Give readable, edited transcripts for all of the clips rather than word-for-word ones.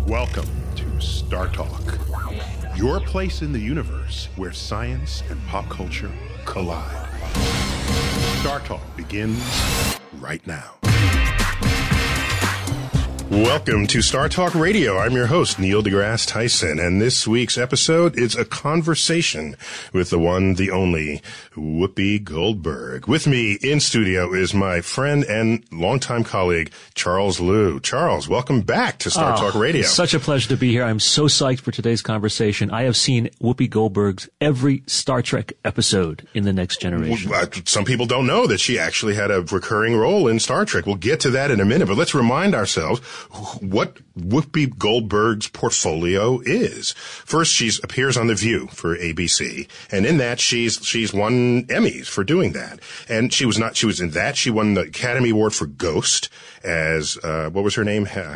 Welcome to Star Talk, your place in the universe where science and pop culture collide. Star Talk begins right now. Welcome to Star Talk Radio. I'm your host, Neil deGrasse Tyson, and this week's episode is a conversation with the one, the only, Whoopi Goldberg. With me in studio is my friend and longtime colleague, Charles Liu. Charles, welcome back to Star Talk Radio. It's such a pleasure to be here. I'm so psyched for today's conversation. I have seen Whoopi Goldberg's every Star Trek episode in The Next Generation. Well, some people don't know that she actually had a recurring role in Star Trek. We'll get to that in a minute, but let's remind ourselves what Whoopi Goldberg's portfolio is. First, she appears on The View for ABC, and in that she's won Emmys for doing that. And she was in that. She won the Academy Award for Ghost as what was her name? She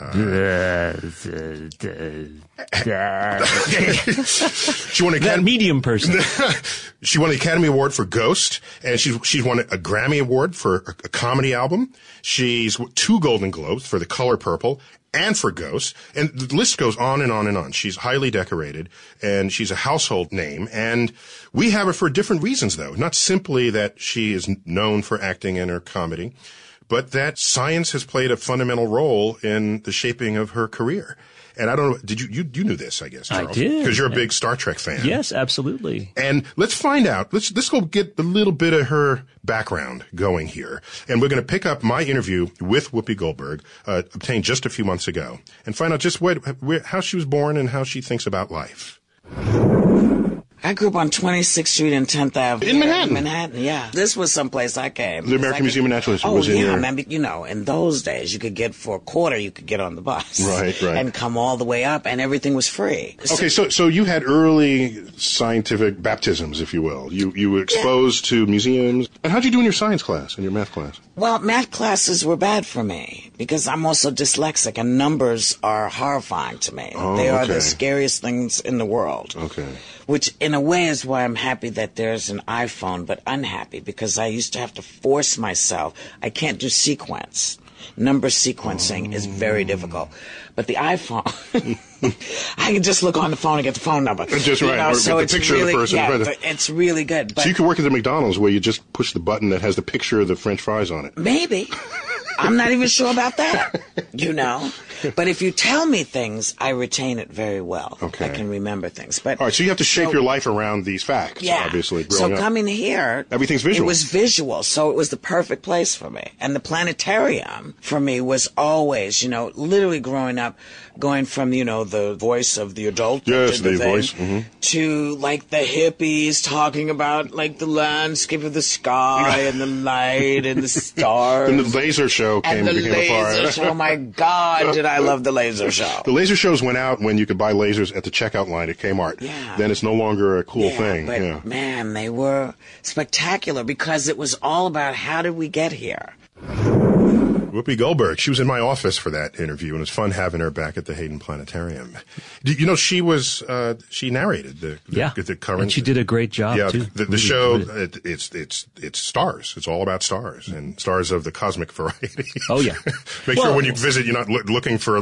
won that medium person. She won the Academy Award for Ghost, and she's won a Grammy Award for a comedy album. She's 2 Golden Globes for The Color Purple and for Ghost, and the list goes on and on and on. She's highly decorated, and she's a household name, and we have her for different reasons, though. Not simply that she is known for acting in her comedy, but that science has played a fundamental role in the shaping of her career. And I don't know, did you knew this, I guess, Charles? I did. Because you're a big Star Trek fan. Yes, absolutely. And let's find out, let's go get a little bit of her background going here. And we're going to pick up my interview with Whoopi Goldberg, obtained just a few months ago, and find out just how she was born and how she thinks about life. I grew up on 26th Street and 10th Avenue. In Manhattan? In Manhattan, yeah. This was someplace I came. The American Museum of Natural History was in there. Man, in those days, you could get for a quarter, you could get on the bus. Right. And come all the way up, and everything was free. Okay, so you had early scientific baptisms, if you will. You were exposed to museums. And how'd you do in your science class, in your math class? Well, math classes were bad for me, because I'm also dyslexic, and numbers are horrifying to me. They are the scariest things in the world. Okay. Which, in a way, is why I'm happy that there's an iPhone, but unhappy, because I used to have to force myself. I can't do sequence. Number sequencing is very difficult. But the iPhone, I can just look on the phone and get the phone number. Just right. Or so the picture really, of the person. Yeah, it's really good. But so you could work at the McDonald's where you just push the button that has the picture of the French fries on it. Maybe. I'm not even sure about that, But if you tell me things, I retain it very well. Okay. I can remember things. But all right, so you have to shape your life around these facts, obviously. So coming here, everything's visual. It was visual, so it was the perfect place for me. And the planetarium, for me, was always, literally growing up, going from, the voice of the adult. Yes, the voice. Mm-hmm. To, the hippies talking about, the landscape of the sky and the light and the stars. And the laser show became a part. Laser show, my God, did I love the laser show. The laser shows went out when you could buy lasers at the checkout line at Kmart. Yeah. Then it's no longer a cool thing. But man, they were spectacular because it was all about how did we get here. Whoopi Goldberg, she was in my office for that interview, and it was fun having her back at the Hayden Planetarium. She narrated the current. And she did a great job, too. The show, it's stars. It's all about stars, and stars of the cosmic variety. Oh, yeah. Make sure when you visit, you're not looking for,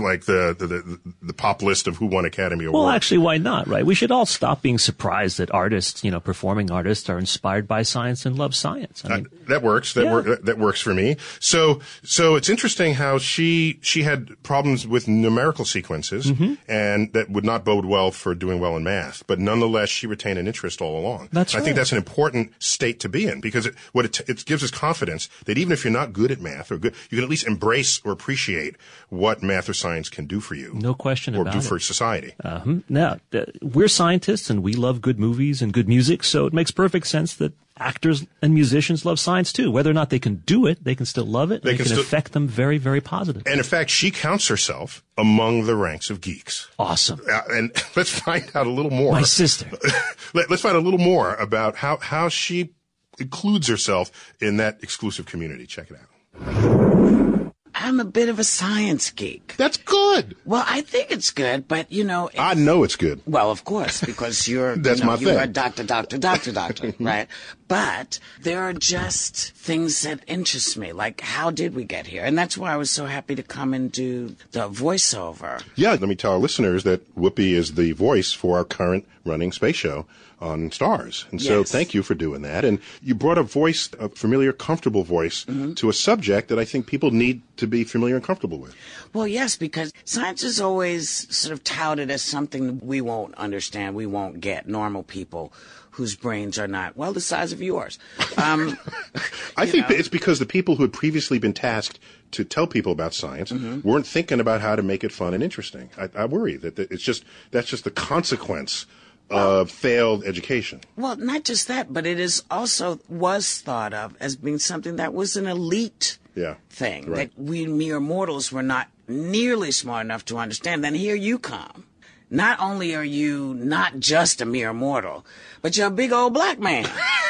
the pop list of who won Academy Award. Well, actually, why not, right? We should all stop being surprised that artists, performing artists are inspired by science and love science. I mean, that works. That works for me. So it's interesting how she had problems with numerical sequences, and that would not bode well for doing well in math. But nonetheless, she retained an interest all along. That's right. I think that's an important state to be in, because it gives us confidence that even if you're not good at math you can at least embrace or appreciate what math or science can do for you. No question about it. Or do for society. Now, we're scientists and we love good movies and good music, so it makes perfect sense that actors and musicians love science too. Whether or not they can do it, they can still love it. They can affect them very, very positively. And in fact, she counts herself among the ranks of geeks. Awesome. And let's find out a little more. My sister. Let's find out a little more about how she includes herself in that exclusive community. Check it out. I'm a bit of a science geek. That's good. Well, I think it's good, but I know it's good. Well, of course, because you're That's my thing. You're a doctor, right? But there are just things that interest me, like how did we get here? And that's why I was so happy to come and do the voiceover. Yeah, let me tell our listeners that Whoopi is the voice for our current running space show on Stars. And so thank you for doing that. And you brought a voice, a familiar, comfortable voice to a subject that I think people need to be familiar and comfortable with. Well, yes, because science is always sort of touted as something we won't understand, we won't get, normal people whose brains are not, well, the size of yours. I think it's because the people who had previously been tasked to tell people about science weren't thinking about how to make it fun and interesting. I worry that that's just the consequence of failed education. Well, not just that, but it is also was thought of as being something that was an elite thing, that we mere mortals were not nearly smart enough to understand. Then here you come. Not only are you not just a mere mortal, but you're a big old black man.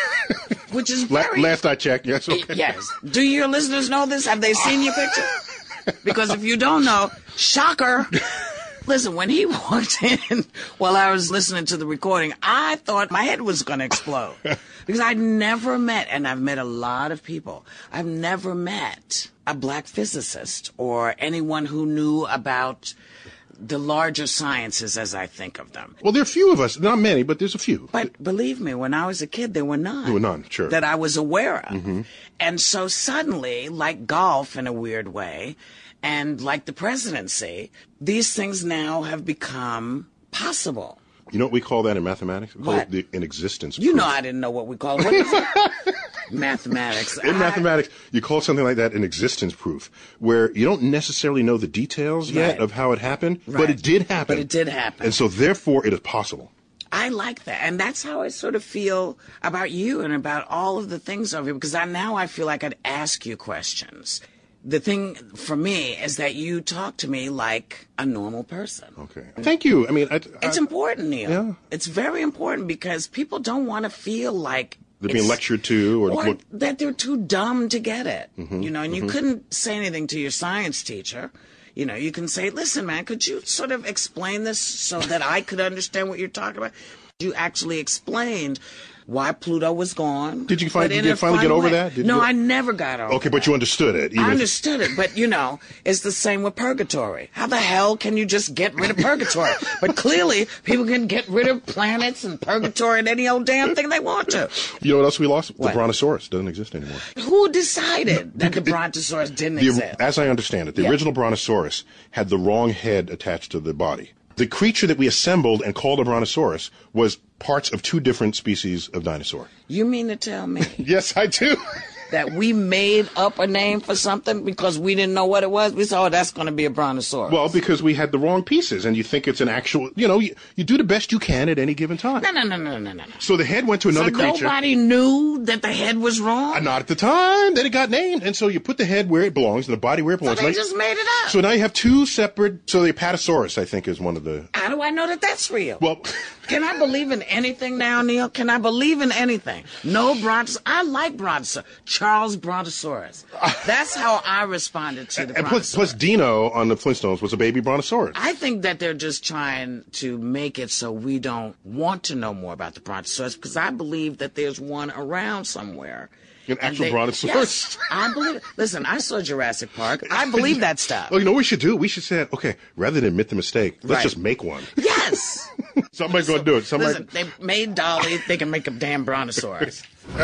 Which is very... Last I checked, yes. Okay. Yes. Do your listeners know this? Have they seen your picture? Because if you don't know, shocker. Listen, when he walked in while I was listening to the recording, I thought my head was going to explode. Because I'd never met, and I've met a lot of people, I've never met a black physicist or anyone who knew about the larger sciences as I think of them. Well, there are a few of us, not many, but there's a few. But believe me, when I was a kid, there were none. There were none, sure. That I was aware of. And so suddenly, like golf in a weird way, and like the presidency, these things now have become possible. You know what we call that in mathematics? We call What? it an existence You proof. know I didn't know what we call it. What is it? Mathematics. In mathematics, you call something like that an existence proof, where you don't necessarily know the details yet of how it happened, but it did happen. But it did happen. And so therefore it is possible. I like that. And that's how I sort of feel about you and about all of the things over here, because now I feel like I'd ask you questions. The thing for me is that you talk to me like a normal person. Okay. Thank you. I mean, it's important, Neil. Yeah. It's very important because people don't want to feel like they're being lectured to or that they're too dumb to get it. You know, and you couldn't say anything to your science teacher. You know, you can say, listen, man, could you sort of explain this so that I could understand what you're talking about? You actually explained why Pluto was gone. Did you finally get over that? No, I never got over Okay, but you understood it. I understood it, but you know, it's the same with purgatory. How the hell can you just get rid of purgatory? But clearly, people can get rid of planets and purgatory and any old damn thing they want to. You know what else we lost? What? The Brontosaurus doesn't exist anymore. Who decided that the Brontosaurus didn't exist? As I understand it, the original Brontosaurus had the wrong head attached to the body. The creature that we assembled and called a Brontosaurus was parts of two different species of dinosaur. You mean to tell me Yes, I do. that we made up a name for something because we didn't know what it was? We said, oh, that's going to be a Brontosaurus. Well, because we had the wrong pieces, and you think it's an actual, you know, you do the best you can at any given time. No. So the head went to another creature. Nobody knew that the head was wrong? Not at the time. Then it got named. And so you put the head where it belongs and the body where it belongs. So they just made it up. So now you have two separate, so the Apatosaurus, I think, is one of the... How do I know that that's real? Well... Can I believe in anything now, Neil? Can I believe in anything? No Brontosaurus. I like Brontosaurus. Charles Brontosaurus. That's how I responded to the Brontosaurus. Plus Dino on the Flintstones was a baby Brontosaurus. I think that they're just trying to make it so we don't want to know more about the Brontosaurus, because I believe that there's one around somewhere. An actual Brontosaurus? Yes, I believe. Listen, I saw Jurassic Park. I believe that stuff. Well, you know what we should do? We should say, okay, rather than admit the mistake, let's just make one. Yes! Somebody's going to do it. Listen, they made Dolly. They can make a damn Brontosaurus.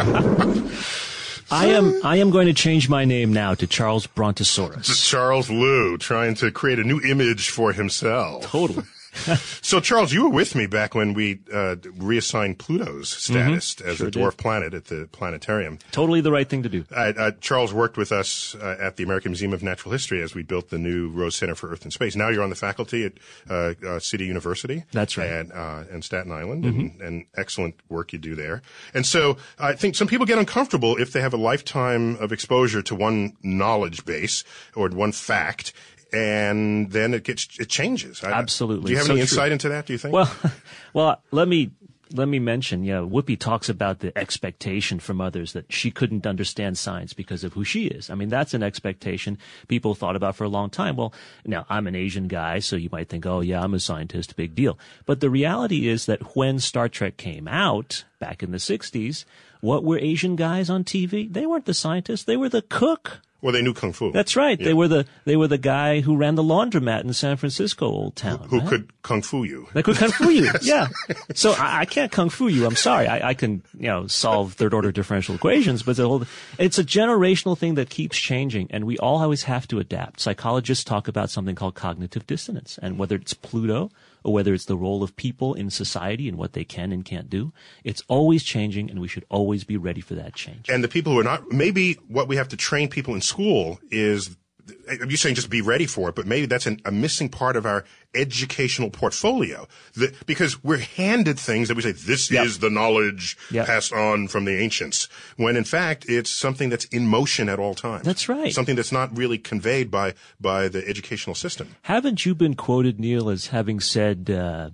I am going to change my name now to Charles Brontosaurus. It's Charles Liu trying to create a new image for himself. Totally. So, Charles, you were with me back when we reassigned Pluto's status as a dwarf planet at the planetarium. Totally the right thing to do. Charles worked with us at the American Museum of Natural History as we built the new Rose Center for Earth and Space. Now you're on the faculty at City University. That's right. And Staten Island, and excellent work you do there. And so I think some people get uncomfortable if they have a lifetime of exposure to one knowledge base or one fact, and then it changes. Absolutely. Do you have any insight into that, do you think? Well, let me let me mention, Whoopi talks about the expectation from others that she couldn't understand science because of who she is. I mean, that's an expectation people thought about for a long time. Well, now I'm an Asian guy, so you might think, oh yeah, I'm a scientist, big deal. But the reality is that when Star Trek came out back in the 60s, what were Asian guys on TV? They weren't the scientists, they were the cook. Well, they knew kung fu. That's right. Yeah. They were the guy who ran the laundromat in San Francisco, Old Town. Who could kung fu you? They could kung fu you. Yes. Yeah. So I can't kung fu you. I'm sorry. I can solve third order differential equations, but it's a generational thing that keeps changing, and we all always have to adapt. Psychologists talk about something called cognitive dissonance, and whether it's Pluto or whether it's the role of people in society and what they can and can't do, it's always changing, and we should always be ready for that change. And the people who are not, maybe what we have to train people in school is, you're saying just be ready for it, but maybe that's a missing part of our educational portfolio. Because we're handed things that we say, this is the knowledge passed on from the ancients, when in fact it's something that's in motion at all times. That's right. Something that's not really conveyed by the educational system. Haven't you been quoted, Neil, as having said,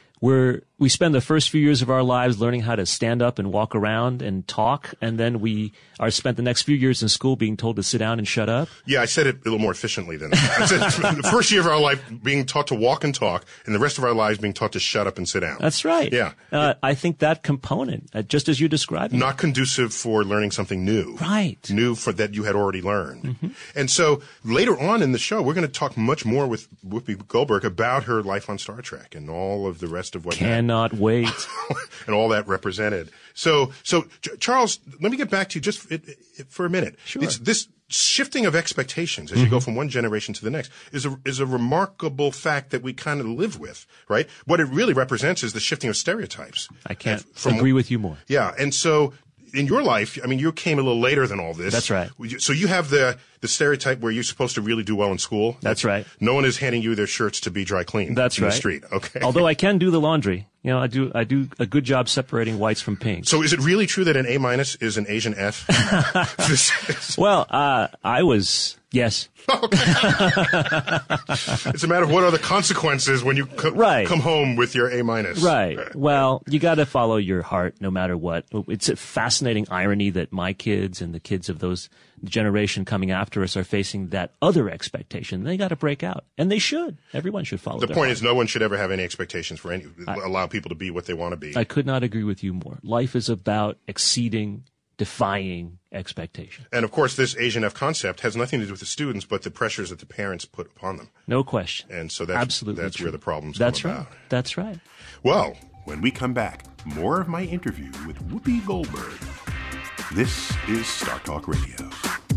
we spend the first few years of our lives learning how to stand up and walk around and talk, and then we are spent the next few years in school being told to sit down and shut up? Yeah, I said it a little more efficiently than that. I said the first year of our life being taught to walk and talk, and the rest of our lives being taught to shut up and sit down. That's right. Yeah. I think that component, just as you described it. Not conducive for learning something new. Right. New for that you had already learned. Mm-hmm. And so later on in the show, we're going to talk much more with Whoopi Goldberg about her life on Star Trek and all of the rest of what Cannot wait. and all that represented. So Charles, let me get back to you just for a minute. Sure. It's this shifting of expectations as you go from one generation to the next is a remarkable fact that we kind of live with, right? What it really represents is the shifting of stereotypes. I can't agree with you more. Yeah. And so in your life, I mean, you came a little later than all this. That's right. So you have the stereotype where you're supposed to really do well in school. That's right. No one is handing you their shirts to be dry cleaned. That's in right. the street. Okay. Although I can do the laundry. I do a good job separating whites from pinks. So is it really true that an A- is an Asian F? Well, I was, yes. Okay. It's a matter of what are the consequences when you come home with your A-. Right. Well, you got to follow your heart no matter what. It's a fascinating irony that my kids and the kids of those generation coming after us are facing that other expectation. They got to break out, and they should. Everyone should follow. The point is, no one should ever have any expectations for allow people to be what they want to be. I could not agree with you more. Life is about exceeding, defying expectation. And of course, this Asian F concept has nothing to do with the students, but the pressures that the parents put upon them. No question. And so that's where the problems come about. That's right. Well, when we come back, more of my interview with Whoopi Goldberg. This is Star Talk Radio.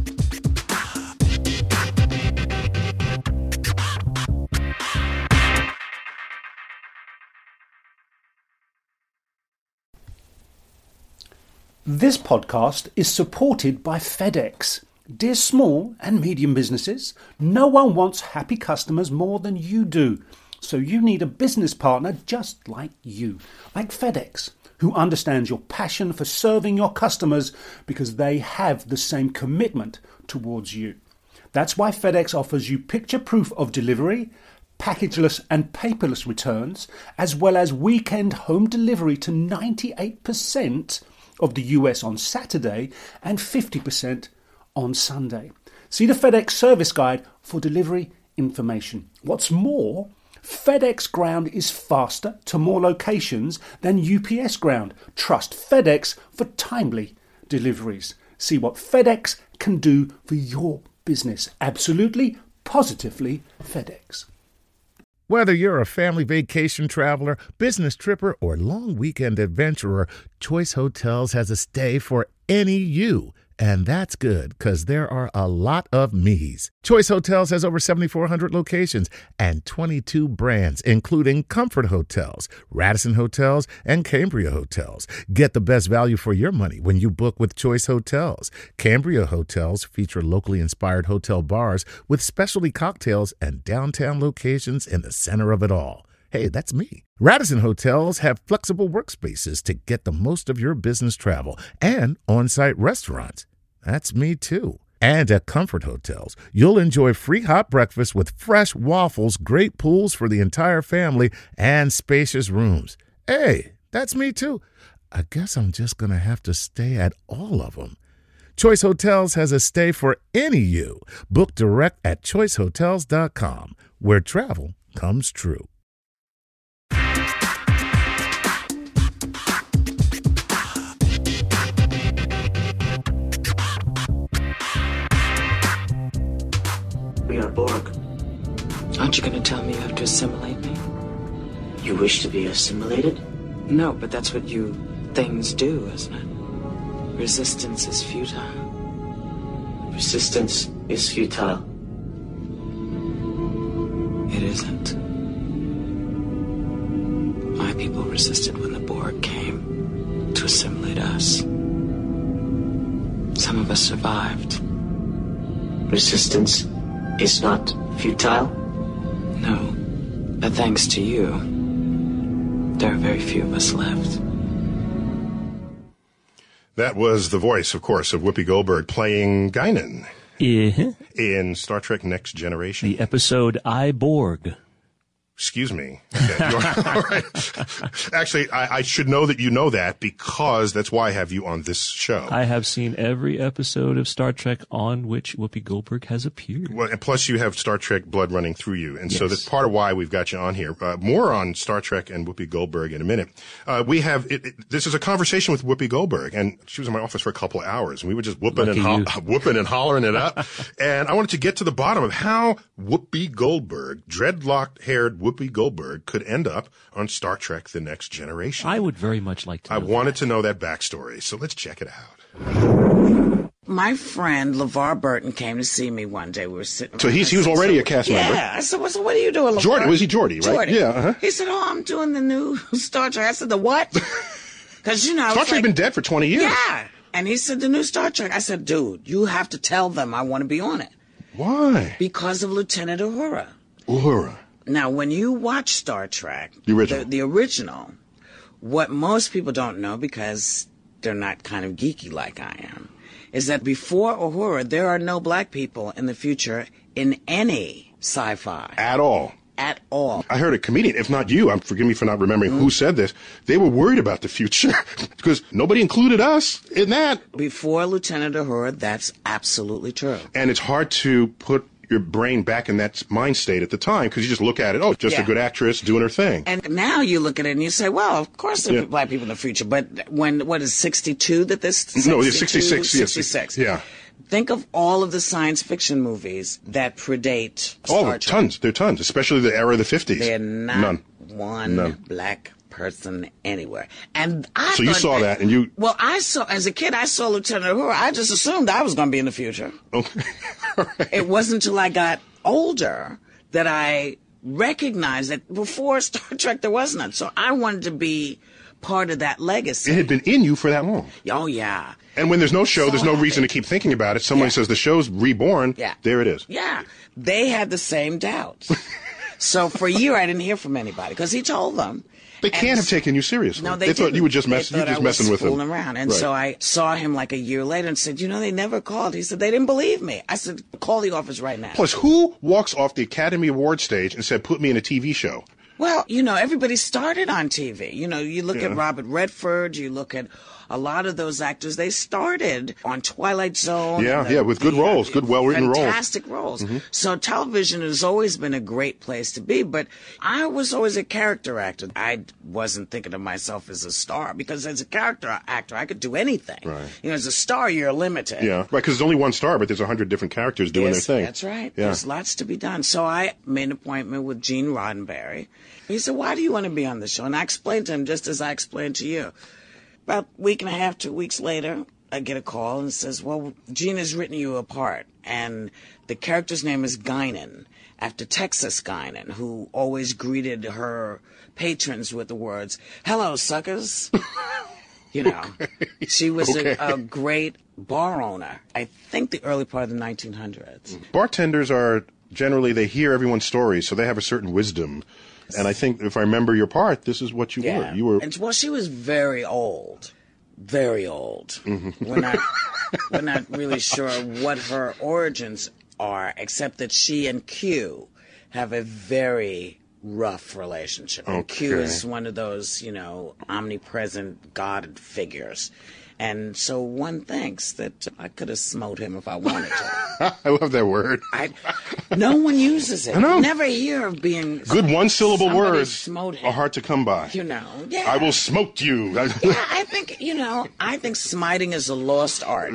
This podcast is supported by FedEx. Dear small and medium businesses, no one wants happy customers more than you do. So you need a business partner just like you, like FedEx, who understands your passion for serving your customers because they have the same commitment towards you. That's why FedEx offers you picture proof of delivery, packageless and paperless returns, as well as weekend home delivery to 98% of the US on Saturday and 50% on Sunday. See the FedEx service guide for delivery information. What's more, FedEx Ground is faster to more locations than UPS Ground. Trust FedEx for timely deliveries. See what FedEx can do for your business. Absolutely, positively FedEx. Whether you're a family vacation traveler, business tripper, or long weekend adventurer, Choice Hotels has a stay for any you. And that's good, because there are a lot of me's. Choice Hotels has over 7,400 locations and 22 brands, including Comfort Hotels, Radisson Hotels, and Cambria Hotels. Get the best value for your money when you book with Choice Hotels. Cambria Hotels feature locally inspired hotel bars with specialty cocktails and downtown locations in the center of it all. Hey, that's me. Radisson Hotels have flexible workspaces to get the most of your business travel and on-site restaurants. That's me too. And at Comfort Hotels, you'll enjoy free hot breakfast with fresh waffles, great pools for the entire family, and spacious rooms. Hey, That's me too. I guess I'm just going to have to stay at all of them. Choice Hotels has a stay for any you. Book direct at choicehotels.com, where travel comes true. We are Borg. Aren't you going to tell me you have to assimilate me? You wish to be assimilated? No, but that's what you things do, isn't it? Resistance is futile. Resistance is futile. It isn't. My people resisted when the Borg came to assimilate us. Some of us survived. Resistance is not futile? No. But thanks to you, there are very few of us left. That was the voice, of course, of Whoopi Goldberg playing Guinan in Star Trek Next Generation. The episode I, Borg. Excuse me. Okay. All right. Actually, I should know that you know that because that's why I have you on this show. I have seen every episode of Star Trek on which Whoopi Goldberg has appeared. Well, and plus you have Star Trek blood running through you. And so that's part of why we've got you on here. More on Star Trek and Whoopi Goldberg in a minute. We have, this is a conversation with Whoopi Goldberg, and she was in my office for a couple of hours, and we were just whooping and hollering it up. And I wanted to get to the bottom of how Whoopi Goldberg, dreadlocked-haired Whoopi Goldberg, could end up on Star Trek The Next Generation. I would very much like to know wanted to know that backstory, so let's check it out. My friend LeVar Burton came to see me one day. We were sitting. So he was already a cast member. Yeah. I said, well, so what are you doing, LeVar? Geordi, was he Geordi, right? Geordi. Yeah. Uh-huh. He said, oh, I'm doing the new Star Trek. I said, the what? Because, Star Trek had been dead for 20 years. Yeah. And he said, the new Star Trek. I said, dude, you have to tell them I want to be on it. Why? Because of Lieutenant Uhura. Uhura. Now, when you watch Star Trek, the original, what most people don't know, because they're not kind of geeky like I am, is that before Uhura, there are no black people in the future in any sci-fi. At all. At all. I heard a comedian, if not you, forgive me for not remembering who said this, they were worried about the future because nobody included us in that. Before Lieutenant Uhura, that's absolutely true. And it's hard to put your brain back in that mind state at the time because you just look at it, just a good actress doing her thing. And now you look at it and you say, well, of course there are black people in the future, but what is 62 that this? 62? No, it's 66. 66. Yeah. Think of all of the science fiction movies that predate Star Trek. Tons. There are tons, especially the era of the 50s. They're not one black person anywhere. And So you saw that and you... Well, as a kid, I saw Lieutenant Uhura. I just assumed I was going to be in the future. Okay. Right. It wasn't until I got older that I recognized that before Star Trek there was none. So I wanted to be part of that legacy. It had been in you for that long. Oh, yeah. And when there's no show, there's no reason to keep thinking about it. Somebody says the show's reborn. Yeah. There it is. Yeah. They had the same doubts. So for a year, I didn't hear from anybody because he told them. They can't have taken you seriously. No, they thought you were just messing with them. Around. And so I saw him like a year later and said, they never called. He said, they didn't believe me. I said, call the office right now. Plus, who walks off the Academy Award stage and said, put me in a TV show? Well, everybody started on TV. You look at Robert Redford, you look at a lot of those actors, they started on Twilight Zone. With good roles, good well-written roles. Fantastic roles. Mm-hmm. So television has always been a great place to be, but I was always a character actor. I wasn't thinking of myself as a star, because as a character actor, I could do anything. Right. As a star, you're limited. Yeah, right, because there's only one star, but there's 100 different characters doing their thing. That's right. Yeah. There's lots to be done. So I made an appointment with Gene Roddenberry. He said, why do you want to be on the show? And I explained to him just as I explained to you. About a week and a half, 2 weeks later, I get a call and says, well, Gene has written you a part, and the character's name is Guinan, after Texas Guinan, who always greeted her patrons with the words, hello, suckers. She was a great bar owner, I think the early part of the 1900s. Bartenders are generally, they hear everyone's stories, so they have a certain wisdom. And I think, if I remember your part, this is what you were. You were. And, she was very old. Very old. Mm-hmm. We're not really sure what her origins are, except that she and Q have a very rough relationship. And Q is one of those, omnipresent God figures. And so one thinks that I could have smote him if I wanted to. I love that word. No one uses it. I know. Never hear of being good one-syllable words are hard to come by. Yeah. I will smote you. Yeah, I think smiting is a lost art.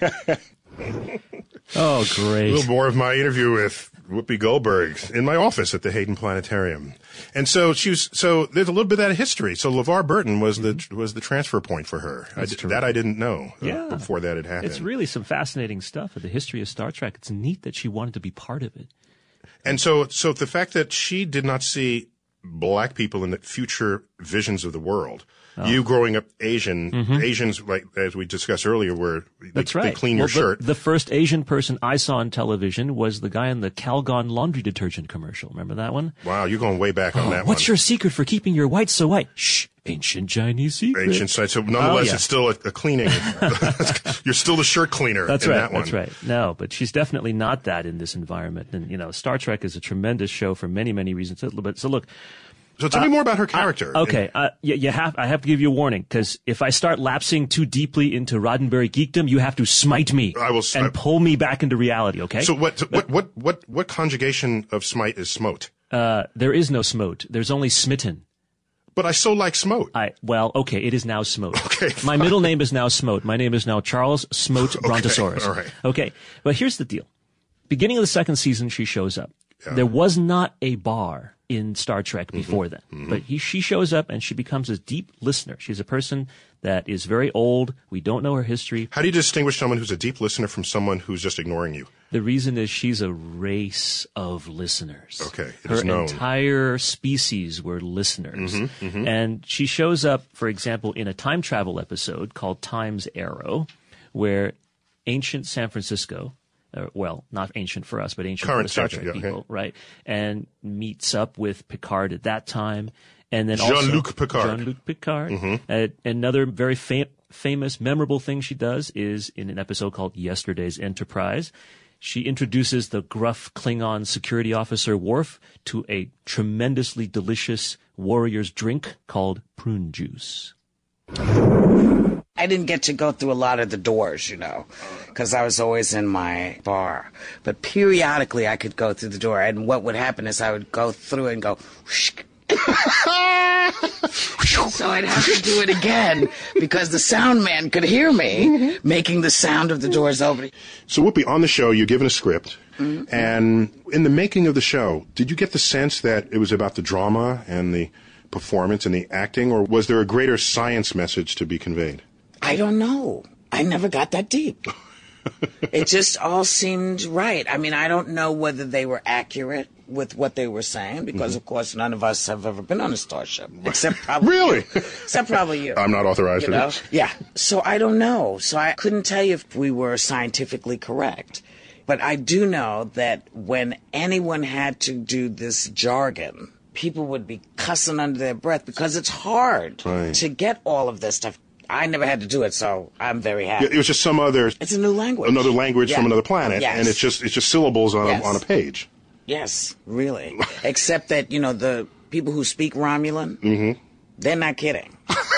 Oh, great. A little more of my interview with Whoopi Goldberg in my office at the Hayden Planetarium. And so there's a little bit of that history. So LeVar Burton was the transfer point for her. That I didn't know before that had happened. It's really some fascinating stuff of the history of Star Trek. It's neat that she wanted to be part of it. And so the fact that she did not see black people in the future visions of the world. You growing up Asian, Asians, like as we discussed earlier, they clean your shirt. The first Asian person I saw on television was the guy in the Calgon laundry detergent commercial. Remember that one? Wow, you're going way back on that one. What's your secret for keeping your whites so white? Shh, ancient Chinese secret. Ancient science. So nonetheless, it's still a cleaning. You're still the shirt cleaner. That's in right. That one. That's right. No, but she's definitely not that in this environment. And Star Trek is a tremendous show for many, many reasons. So look. So tell me more about her character. Okay, I have to give you a warning, because if I start lapsing too deeply into Roddenberry geekdom, you have to smite me and pull me back into reality. Okay. So what conjugation of smite is smote? There is no smote. There's only smitten. But I so like smote. Okay, it is now smote. Okay. My middle name is now Smote. My name is now Charles Smote Brontosaurus. All right. Okay, but here's the deal. Beginning of the second season, she shows up. Yeah. There was not a bar in Star Trek before then. But she shows up and she becomes a deep listener. She's a person that is very old. We don't know her history. How do you distinguish someone who's a deep listener from someone who's just ignoring you? The reason is she's a race of listeners. Okay. Her entire species were listeners. And she shows up, for example, in a time travel episode called Time's Arrow, where ancient San Francisco, well, not ancient for us, but ancient for the Star Trek people, right? And meets up with Picard at that time. And then Jean-Luc Picard. Another very famous, memorable thing she does is in an episode called Yesterday's Enterprise. She introduces the gruff Klingon security officer Worf to a tremendously delicious warrior's drink called prune juice. I didn't get to go through a lot of the doors, because I was always in my bar. But periodically I could go through the door, and what would happen is I would go through and go, whoosh. So I'd have to do it again because the sound man could hear me making the sound of the doors opening. So Whoopi, on the show, you're given a script, and in the making of the show, did you get the sense that it was about the drama and the performance and the acting, or was there a greater science message to be conveyed? I don't know. I never got that deep. It just all seemed right. I mean, I don't know whether they were accurate with what they were saying, because, of course, none of us have ever been on a starship. Except probably Really? Except probably you. I'm not authorized to this. Yeah. So I don't know. So I couldn't tell you if we were scientifically correct. But I do know that when anyone had to do this jargon, people would be cussing under their breath because it's hard to get all of this stuff. I never had to do it, so I'm very happy. It was just some other... It's a new language. Another language from another planet, and it's just syllables on a page. Yes, really. Except that, the people who speak Romulan, they're not kidding.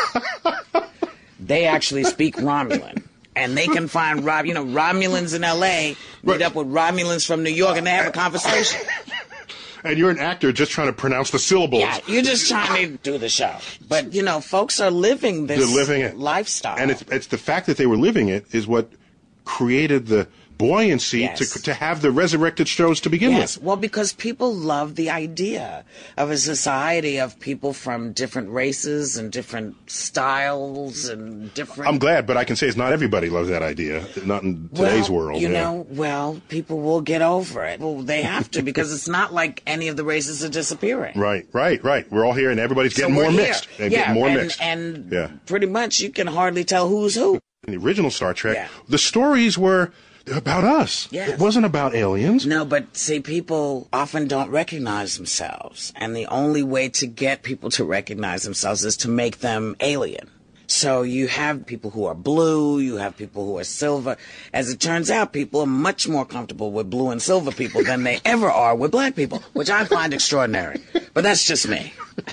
They actually speak Romulan. And they can find Romulans in L.A. meet up with Romulans from New York, and they have a conversation. And you're an actor just trying to pronounce the syllables. Yeah, you're just trying to do the show. But, folks are living this lifestyle. And it's the fact that they were living it is what created the buoyancy to have the resurrected shows to begin with. Well, because people love the idea of a society of people from different races and different styles and different... I'm glad, but I can say it's not everybody loves that idea, not in today's world. Well, people will get over it. Well, they have to, because it's not like any of the races are disappearing. Right. We're all here, and everybody's getting more mixed. And pretty much you can hardly tell who's who. In the original Star Trek, the stories were... about us. Yes. It wasn't about aliens. No, but see, people often don't recognize themselves. And the only way to get people to recognize themselves is to make them alien. So you have people who are blue, you have people who are silver. As it turns out, people are much more comfortable with blue and silver people than they ever are with black people, which I find extraordinary. But that's just me.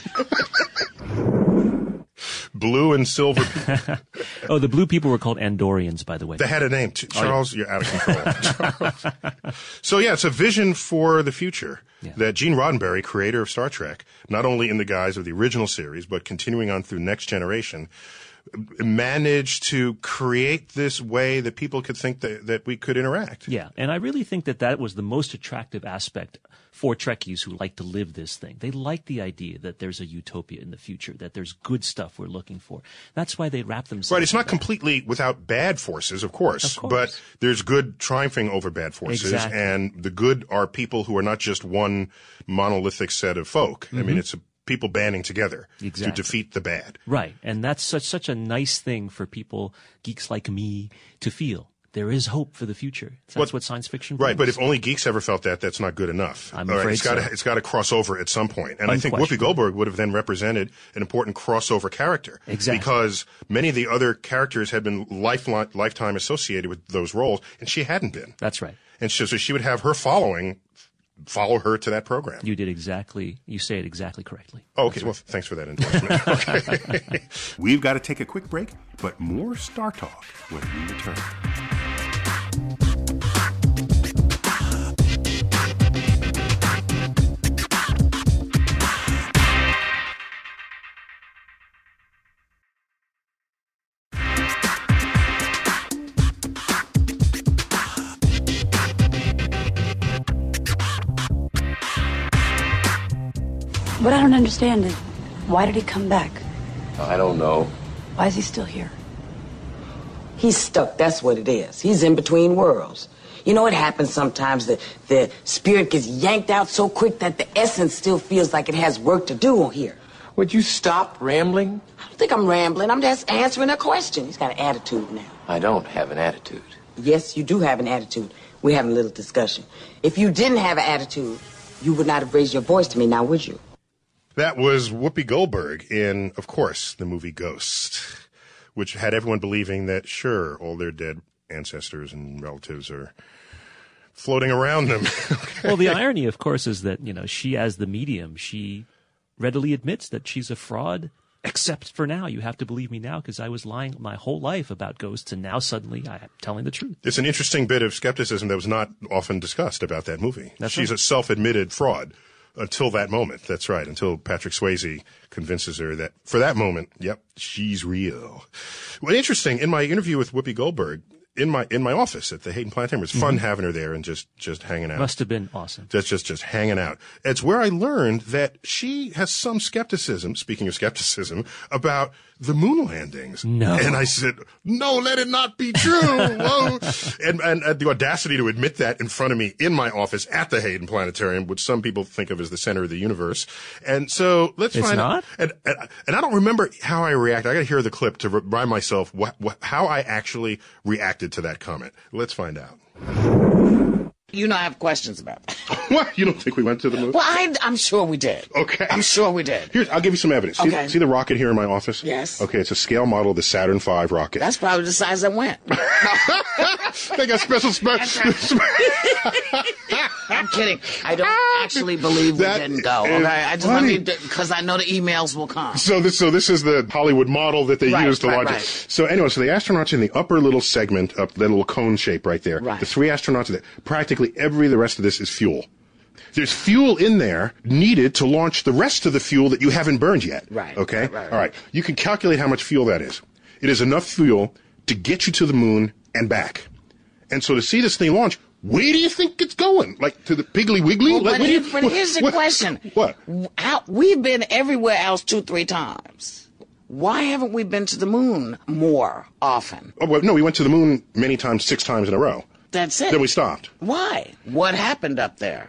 Blue and silver people. Oh, the blue people were called Andorians, by the way. They had a name, too. Charles, you're out of control. So, yeah, it's a vision for the future that Gene Roddenberry, creator of Star Trek, not only in the guise of the original series, but continuing on through Next Generation, managed to create this way that people could think that we could interact. Yeah, and I really think that was the most attractive aspect for Trekkies who like to live this thing. They like the idea that there's a utopia in the future, that there's good stuff we're looking for. That's why they wrap themselves Right, it's not completely without bad forces, of course, but there's good triumphing over bad forces, and the good are people who are not just one monolithic set of folk. I mean, it's people banding together to defeat the bad. Right, and that's such a nice thing for people, geeks like me, to feel. There is hope for the future. That's what science fiction brings. Right, but if only geeks ever felt that, that's not good enough. I'm afraid it's got to cross over at some point. And I think Whoopi Goldberg would have then represented an important crossover character. Exactly. Because many of the other characters had been lifetime associated with those roles, and she hadn't been. That's right. And so she would have her follow her to that program. You say it exactly correctly. Oh, okay, well, thanks for that endorsement. Okay. We've got to take a quick break, but more Star Talk when we return. What I don't understand is, why did he come back? I don't know. Why is he still here? He's stuck, that's what it is. He's in between worlds. You know, it happens sometimes that the spirit gets yanked out so quick that the essence still feels like it has work to do on here. Would you stop rambling? I don't think I'm rambling. I'm just answering a question. He's got an attitude now. I don't have an attitude. Yes, you do have an attitude. We're having a little discussion. If you didn't have an attitude, you would not have raised your voice to me, now would you? That was Whoopi Goldberg in, of course, the movie Ghost, which had everyone believing that, sure, all their dead ancestors and relatives are floating around them. Well, the irony, of course, is that, she, as the medium, she readily admits that she's a fraud, except for now. You have to believe me now because I was lying my whole life about ghosts, and now suddenly I'm telling the truth. It's an interesting bit of skepticism that was not often discussed about that movie. She's a self-admitted fraud. Until that moment, that's right, until Patrick Swayze convinces her that, for that moment, yep, she's real. Well, interesting, in my interview with Whoopi Goldberg, in my office at the Hayden Planetarium, it was fun having her there and just hanging out. Must have been awesome. Just hanging out. It's where I learned that she has some skepticism, speaking of skepticism, about the moon landings. No. And I said, no, let it not be true. Whoa. And the audacity to admit that in front of me in my office at the Hayden Planetarium, which some people think of as the center of the universe. And so let's find out. And I don't remember how I reacted. I got to hear the clip to remind myself how I actually reacted to that comment. Let's find out. You know I have questions about that. What? You don't think we went to the moon? Well, I'm sure we did. Okay. I'm sure we did. Here, I'll give you some evidence. Okay. See the rocket here in my office? Yes. Okay, it's a scale model of the Saturn V rocket. That's probably the size that went. They got special. I'm kidding. I don't actually believe we didn't go. Okay, I just because I know the emails will come. So this is the Hollywood model that they use to launch it. So anyway, so the astronauts in the upper little segment up, that little cone shape right there. Right. The three astronauts are there. Practically the rest of this is fuel. There's fuel in there needed to launch the rest of the fuel that you haven't burned yet. Right. Okay? Right. All right. You can calculate how much fuel that is. It is enough fuel to get you to the moon and back. And so to see this thing launch, where do you think it's going? Like to the Piggly Wiggly? Well, but here's the question. What? We've been everywhere else 2-3 times. Why haven't we been to the moon more often? Oh, well, no, we went to the moon many times, 6 times in a row. That's it. Then we stopped. Why? What happened up there?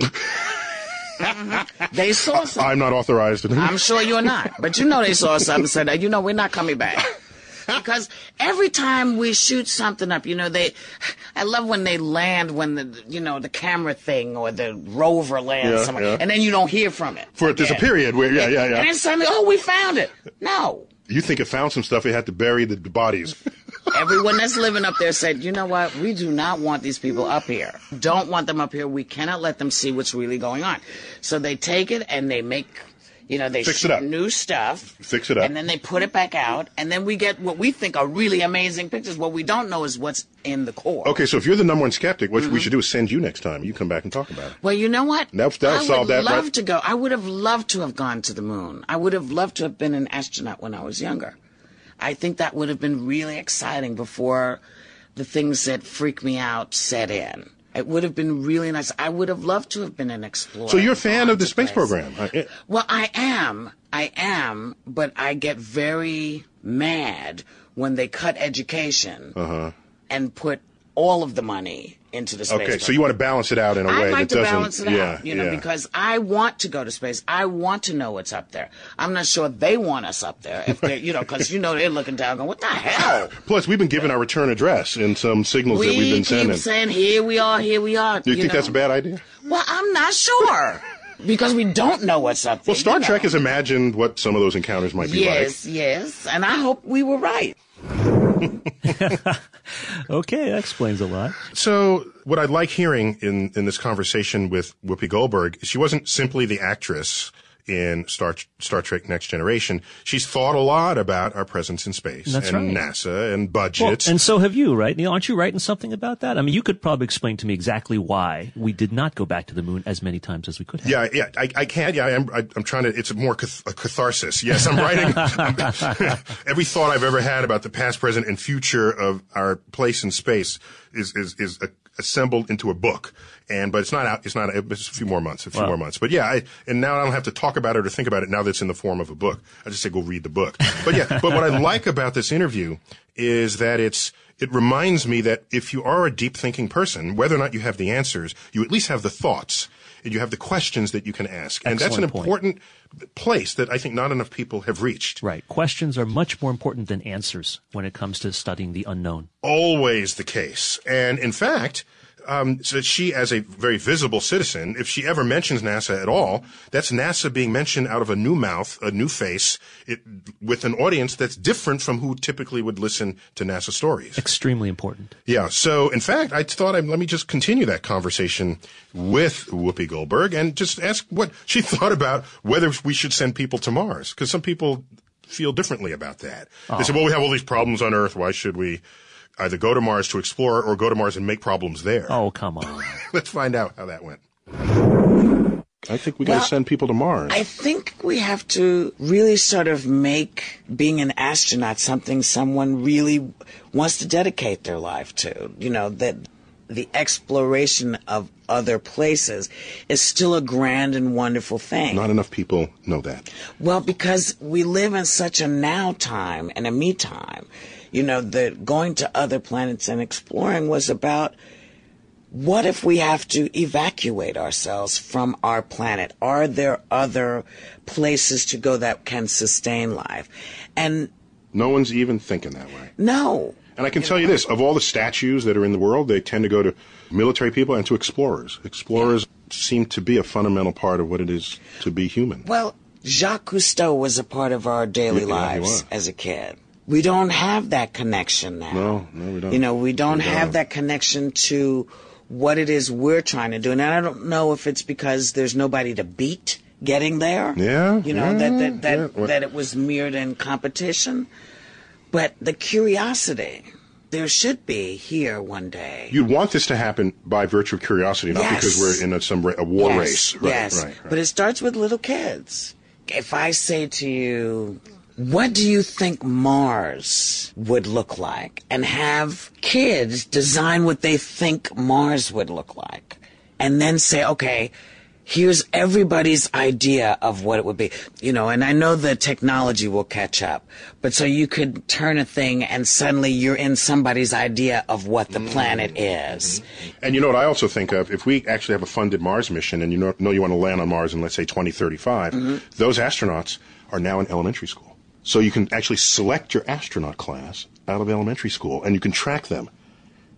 They saw something. I'm not authorized. I'm sure you're not. But they saw something and said, we're not coming back. Because every time we shoot something up, I love when they land, when the camera thing or the rover lands somewhere, and then you don't hear from it. There's a period where, yeah. And then suddenly, we found it. No. You think it found some stuff, it had to bury the bodies. Everyone that's living up there said, you know what, we do not want these people up here. Don't want them up here. We cannot let them see what's really going on. So they take it and they make, they shoot new stuff. Fix it up. And then they put it back out. And then we get what we think are really amazing pictures. What we don't know is what's in the core. Okay, so if you're the number one skeptic, what we should do is send you next time. You come back and talk about it. Well, you know what? That'll solve that. I would love to go. I would have loved to have gone to the moon. I would have loved to have been an astronaut when I was younger. I think that would have been really exciting before the things that freak me out set in. It would have been really nice. I would have loved to have been an explorer. So you're a fan of the space program? Well, I am, but I get very mad when they cut education and put all of the money into the space program. So you want to balance it out in a way that doesn't... I like to balance it out, because I want to go to space. I want to know what's up there. I'm not sure they want us up there, if they're, because they're looking down going, what the hell? Plus, we've been given our return address and some signals that we've been sending. We keep saying, here we are. Do you think that's a bad idea? Well, I'm not sure. Because we don't know what's up there. Well, Star Trek has imagined what some of those encounters might be like. Yes, and I hope we were right. Okay, that explains a lot. So what I like hearing in this conversation with Whoopi Goldberg is she wasn't simply the actress in Star Trek Next Generation. She's thought a lot about our presence in space NASA and budgets. Well, and so have you, right? Neil, aren't you writing something about that? I mean, you could probably explain to me exactly why we did not go back to the moon as many times as we could have. Yeah, I can. Yeah, I'm trying to, it's more a catharsis. Yes, I'm writing every thought I've ever had about the past, present, and future of our place in space is assembled into a book. But it's not out. It's a few more months. But yeah, and now I don't have to talk about it or think about it now that it's in the form of a book. I just say go read the book. But what I like about this interview is that it reminds me that if you are a deep thinking person, whether or not you have the answers, you at least have the thoughts and you have the questions that you can ask. And that's an important place that I think not enough people have reached. Right. Questions are much more important than answers when it comes to studying the unknown. Always the case. And in fact, so she, as a very visible citizen, if she ever mentions NASA at all, that's NASA being mentioned out of a new mouth, a new face, with an audience that's different from who typically would listen to NASA stories. Extremely important. Yeah. So, in fact, I thought let me just continue that conversation with Whoopi Goldberg and just ask what she thought about whether we should send people to Mars. Because some people feel differently about that. They say, well, we have all these problems on Earth. Why should we either go to Mars to explore or go to Mars and make problems there? Oh, come on. Let's find out how that went. I think we got to send people to Mars. I think we have to really sort of make being an astronaut something someone really wants to dedicate their life to. That the exploration of other places is still a grand and wonderful thing. Not enough people know that. Well, because we live in such a now time and a me time. That going to other planets and exploring was about what if we have to evacuate ourselves from our planet? Are there other places to go that can sustain life? And no one's even thinking that way. No. And I can tell you this, of all the statues that are in the world, they tend to go to military people and to explorers. Explorers seem to be a fundamental part of what it is to be human. Well, Jacques Cousteau was a part of our daily lives as a kid. We don't have that connection now. No, we don't. We don't have that connection to what it is we're trying to do. And I don't know if it's because there's nobody to beat getting there. Yeah. That it was mirrored in competition. But the curiosity, there should be here one day. You'd want this to happen by virtue of curiosity, not because we're in a war race. Right. But it starts with little kids. If I say to you, what do you think Mars would look like? And have kids design what they think Mars would look like. And then say, okay, here's everybody's idea of what it would be. And I know the technology will catch up. But so you could turn a thing and suddenly you're in somebody's idea of what the planet is. And you know what I also think of? If we actually have a funded Mars mission and you want to land on Mars in, let's say, 2035, those astronauts are now in elementary school. So you can actually select your astronaut class out of elementary school, and you can track them.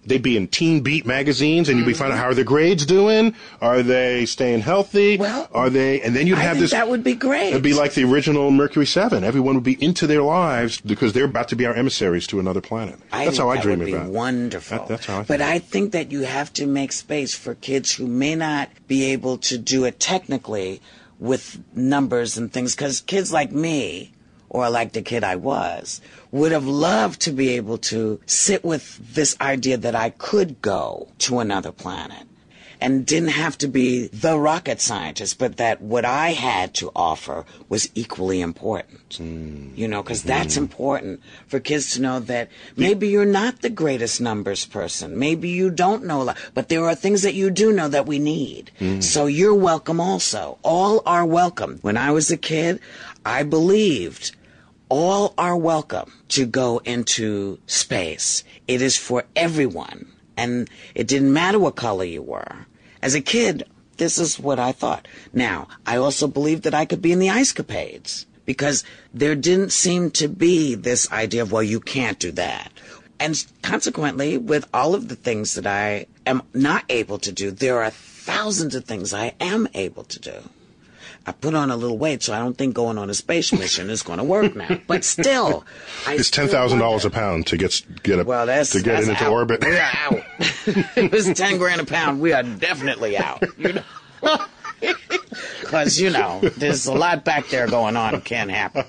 they'd be in Teen Beat magazines, and you'd be finding out how are their grades doing? Are they staying healthy? Well, are they? And then you'd have this. That would be great. It'd be like the original Mercury 7. Everyone would be into their lives because they're about to be our emissaries to another planet. That's how I dream about it. That would be wonderful. That's how I think. But I think that you have to make space for kids who may not be able to do it technically with numbers and things, because kids like me, or like the kid I was, would have loved to be able to sit with this idea that I could go to another planet and didn't have to be the rocket scientist, but that what I had to offer was equally important. You know, because that's important for kids to know that maybe you're not the greatest numbers person. Maybe you don't know a lot, but there are things that you do know that we need. So you're welcome also. All are welcome. When I was a kid, I believed all are welcome to go into space. It is for everyone. And it didn't matter what color you were. As a kid, this is what I thought. Now, I also believed that I could be in the Ice Capades, because there didn't seem to be this idea of, well, you can't do that. And consequently, with all of the things that I am not able to do, there are thousands of things I am able to do. I put on a little weight, so I don't think going on a space mission is going to work now. But still, it's $10,000 a pound to get into orbit. We're out. It was $10,000 a pound. We are definitely out. You know, because there's a lot back there going on. It can't happen.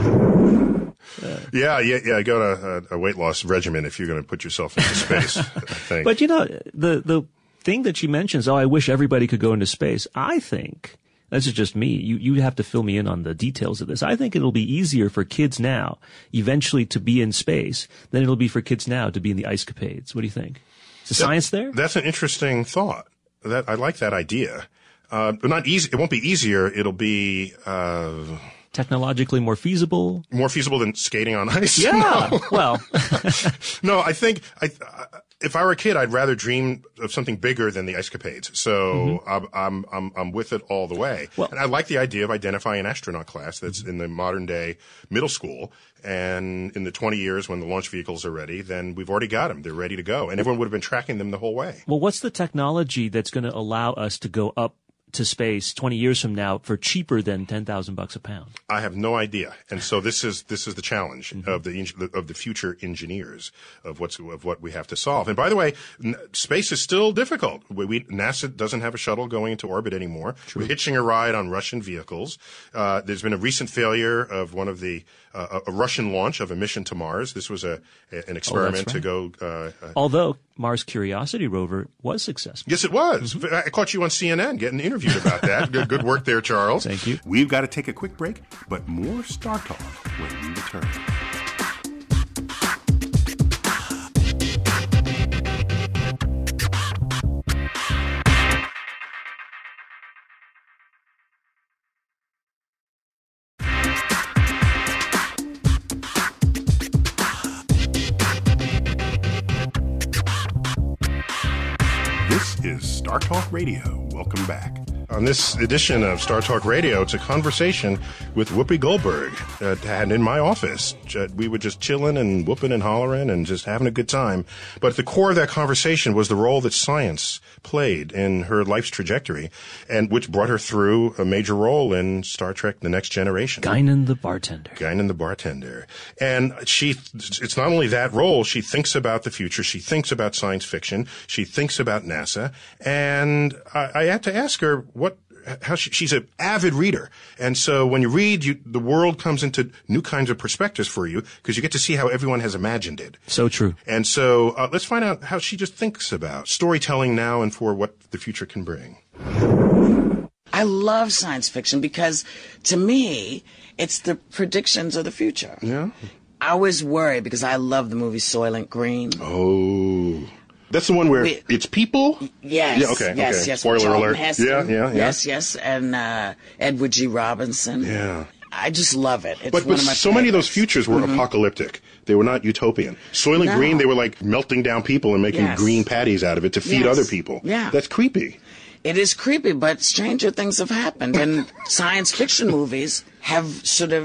Yeah. Go to a weight loss regimen if you're going to put yourself into space. I think. But the thing that she mentions, I wish everybody could go into space. I think. This is just me. You have to fill me in on the details of this. I think it'll be easier for kids now, eventually, to be in space than it'll be for kids now to be in the Ice Capades. What do you think? Is the science there? That's an interesting thought. I like that idea. Not easy. It won't be easier. It'll be technologically more feasible. More feasible than skating on ice. Yeah. No. Well, no. I think if I were a kid, I'd rather dream of something bigger than the Ice Capades. So I'm with it all the way. Well, and I like the idea of identifying an astronaut class that's in the modern day middle school. And in the 20 years when the launch vehicles are ready, then we've already got them. They're ready to go. And everyone would have been tracking them the whole way. Well, what's the technology that's going to allow us to go up to space 20 years from now for cheaper than $10,000 a pound? I have no idea, and so this is the challenge of the future engineers of what we have to solve. And by the way, space is still difficult. NASA doesn't have a shuttle going into orbit anymore. True. We're hitching a ride on Russian vehicles. There's been a recent failure of one of the a Russian launch of a mission to Mars. This was an experiment to go. Although Mars Curiosity rover was successful. Yes, it was. I caught you on CNN getting interviewed about that. Good work there, Charles. Thank you. We've got to take a quick break, but more Star Talk when we return. This is Star Talk Radio. Welcome back. On this edition of Star Talk Radio, it's a conversation with Whoopi Goldberg had in my office. We were just chilling and whooping and hollering and just having a good time. But at the core of that conversation was the role that science played in her life's trajectory, and which brought her through a major role in Star Trek: The Next Generation. Guinan the bartender. And it's not only that role, she thinks about the future, she thinks about science fiction, she thinks about NASA, and I had to ask her she's an avid reader. And so when you read, the world comes into new kinds of perspectives for you because you get to see how everyone has imagined it. So true. And so let's find out how she just thinks about storytelling now and for what the future can bring. I love science fiction because, to me, it's the predictions of the future. Yeah. I always worry because I love the movie Soylent Green. Oh. That's the one where it's people? Yes. Yeah, okay. Yes. Spoiler alert. Heston. Yeah. Yes. And Edward G. Robinson. Yeah. I just love it. It's but one of my so many of those futures were apocalyptic. They were not utopian. Soylent Green, they were like melting down people and making green patties out of it to feed other people. Yeah. That's creepy. It is creepy, but stranger things have happened. And science fiction movies have sort of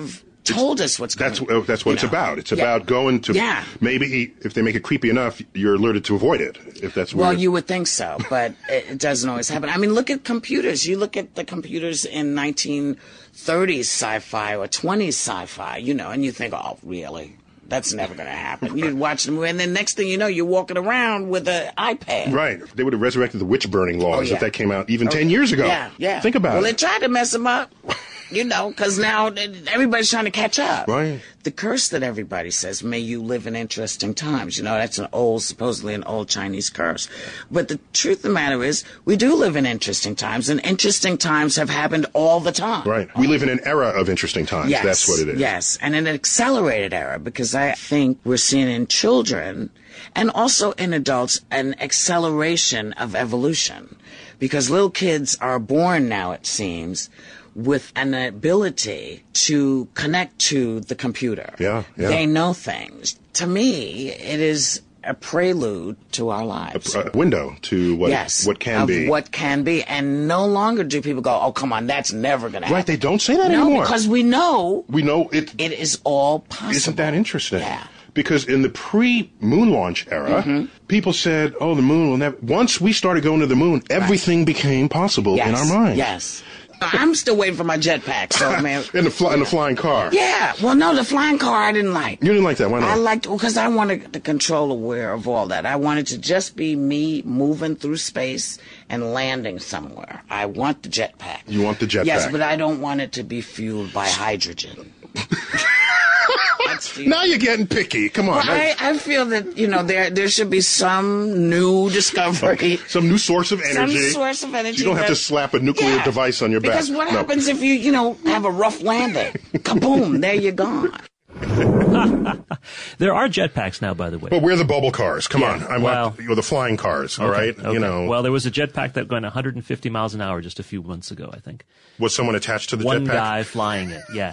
told us what's coming. That's what it's about. It's about going to maybe if they make it creepy enough, you're alerted to avoid it. If that's well, you would think so, but it doesn't always happen. I mean, look at computers. You look at the computers in 1930s sci-fi or 20s sci-fi, and you think, oh, really? That's never going to happen. You'd watch the movie, and then next thing you know, you're walking around with an iPad. Right. They would have resurrected the witch burning laws if that came out even 10 years ago. Yeah. Think about it. Well, they tried to mess them up. Because now everybody's trying to catch up. Right. The curse that everybody says, may you live in interesting times. That's supposedly an old Chinese curse. But the truth of the matter is, we do live in interesting times, and interesting times have happened all the time. Right. We live in an era of interesting times. Yes. That's what it is. Yes. And an accelerated era, because I think we're seeing in children and also in adults an acceleration of evolution. Because little kids are born now, it seems, with an ability to connect to the computer. Yeah. They know things. To me, it is a prelude to our lives. A window to what can be. What can be. And no longer do people go, oh, come on, that's never going to happen. Right, they don't say that anymore. No, because we know it is all possible. Isn't that interesting? Yeah. Because in the pre-moon launch era, people said, oh, the moon will never... Once we started going to the moon, everything became possible in our minds. Yes. I'm still waiting for my jetpack, so man. in the flying car. Yeah. Well, no, the flying car I didn't like. You didn't like that? Why not? Because I wanted the control aware of all that. I wanted to just be me moving through space and landing somewhere. I want the jetpack. You want the jetpack? Yes, but I don't want it to be fueled by hydrogen. Now you're getting picky. Come on. Well, I feel that, there should be some new discovery. Some new source of energy. Some source of energy. You don't have to slap a nuclear device on your back. Because what happens if you, have a rough landing? Kaboom, there you're gone. There are jetpacks now, by the way. But we're the bubble cars. Come on. I want the flying cars, all right? Okay. Well, there was a jetpack that went 150 miles an hour just a few months ago, I think. Was someone attached to the jetpack? One guy flying it, yeah.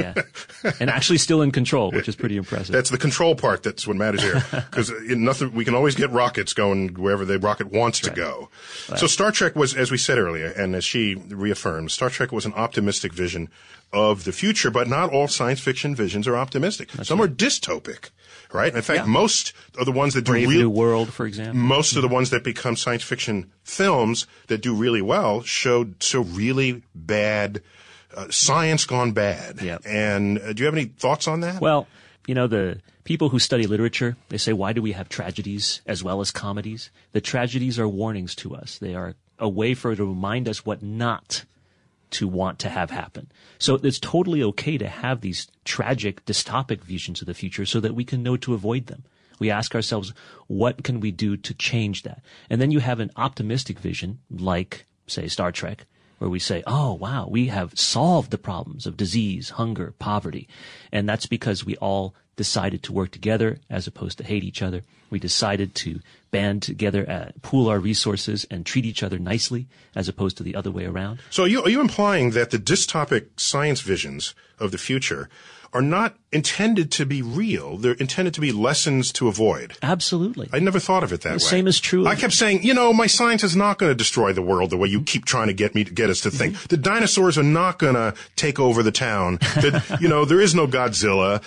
And actually still in control, which is pretty impressive. That's the control part that's what matters here. Because we can always get rockets going wherever the rocket wants to go. Right. So Star Trek was, as we said earlier, and as she reaffirmed, Star Trek was an optimistic vision of the future, but not all science fiction visions are optimistic. Some are dystopic, right? In fact, most of the ones that do Brave New World, for example. Most of the ones that become science fiction films that do really well showed so really bad science gone bad. Yep. And do you have any thoughts on that? Well, the people who study literature, they say, why do we have tragedies as well as comedies? The tragedies are warnings to us. They are a way to remind us what not to want to have happen. So it's totally okay to have these tragic, dystopic visions of the future so that we can know to avoid them. We ask ourselves, what can we do to change that? And then you have an optimistic vision, like, say, Star Trek, where we say, oh, wow, we have solved the problems of disease, hunger, poverty. And that's because we all decided to work together as opposed to hate each other. We decided to band together, pool our resources, and treat each other nicely as opposed to the other way around. So are you implying that the dystopic science visions of the future are not intended to be real. They're intended to be lessons to avoid. Absolutely. I never thought of it that way. The same is true. I kept saying, my science is not going to destroy the world the way you keep trying to get us to think. The dinosaurs are not going to take over the town. There is no Godzilla.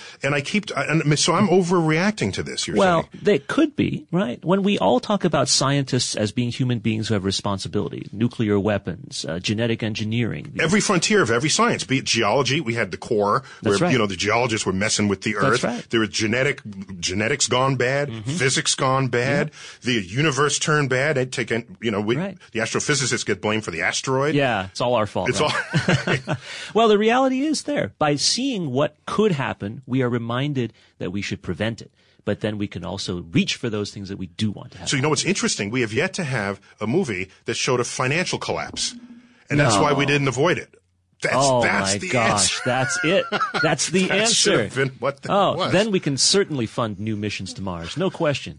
And so I'm overreacting to this, you're saying. Well, they could be, right? When we all talk about scientists as being human beings who have responsibility, nuclear weapons, genetic engineering. Every frontier of every science, be it geology, we had the core, where, the geologists were messing with the earth. That's right. There was genetics gone bad, physics gone bad, the universe turned bad. Right. The astrophysicists get blamed for the asteroid. Yeah, it's all our fault. It's all. Well, the reality is there. By seeing what could happen, we are reminded that we should prevent it. But then we can also reach for those things that we do want to have. So what's interesting? We have yet to have a movie that showed a financial collapse. And that's why we didn't avoid it. That's the answer. That's it. That's the that answer. Should have been what that was. Then we can certainly fund new missions to Mars. No question.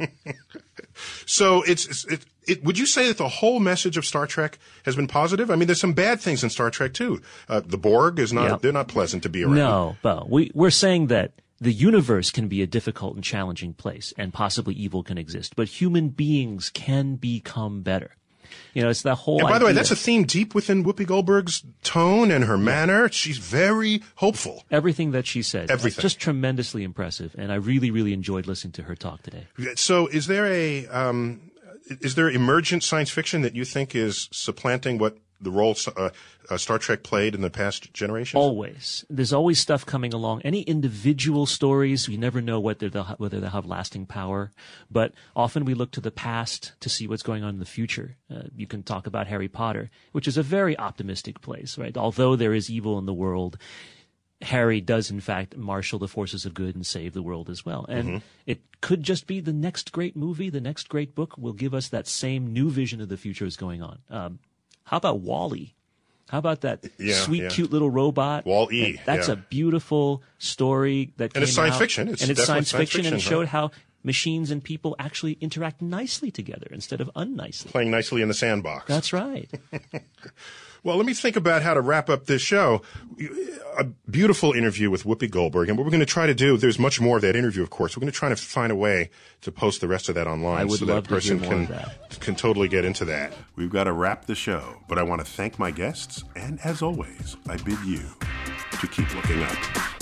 So would you say that the whole message of Star Trek has been positive? I mean, there's some bad things in Star Trek too. The Borg is not, they're not pleasant to be around. No, but we're saying that the universe can be a difficult and challenging place and possibly evil can exist, but human beings can become better. It's that whole And by the way, idea. that's a theme deep within Whoopi Goldberg's tone and her manner. She's very hopeful. Everything that she said. Everything. Just tremendously impressive. And I really, really enjoyed listening to her talk today. So is there emergent science fiction that you think is supplanting what the role Star Trek played in the past generations? Always. There's always stuff coming along. Any individual stories, we never know whether they'll have lasting power. But often we look to the past to see what's going on in the future. You can talk about Harry Potter, which is a very optimistic place, right? Although there is evil in the world, Harry does, in fact, marshal the forces of good and save the world as well. And it could just be the next great movie, the next great book will give us that same new vision of the future is going on. How about WALL-E? How about that sweet, cute little robot? WALL-E. That's a beautiful story that came out. And it's science fiction. It's science fiction, and it showed how machines and people actually interact nicely together instead of unnicely. Playing nicely in the sandbox. That's right. Well, let me think about how to wrap up this show. A beautiful interview with Whoopi Goldberg. And what we're going to try to do, there's much more of that interview, of course. We're going to try to find a way to post the rest of that online. I would so love that person to hear more of that. Can totally get into that. We've got to wrap the show, but I want to thank my guests. And as always, I bid you to keep looking up.